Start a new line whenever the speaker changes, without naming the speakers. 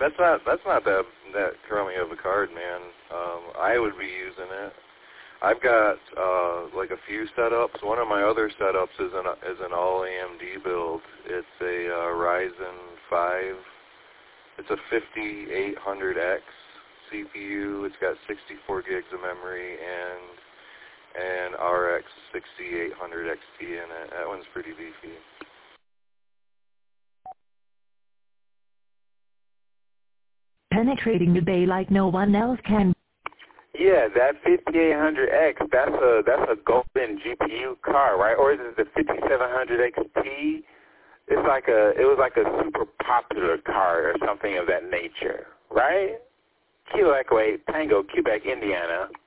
that's not that crummy of a card, man. I would be using it. I've got like a few setups. One of my other setups is an all AMD build. It's a Ryzen 5. It's a 5800X CPU. It's got 64 gigs of memory and RX 6800 XT in it. That one's pretty beefy.
Penetrating the bay like no one else can.
Yeah, that 5800X, that's a golden GPU card, right? Or is it the 5700 XT? It was like a super popular card or something of that nature, right? Kilo Echo 8, Tango, Quebec, Indiana.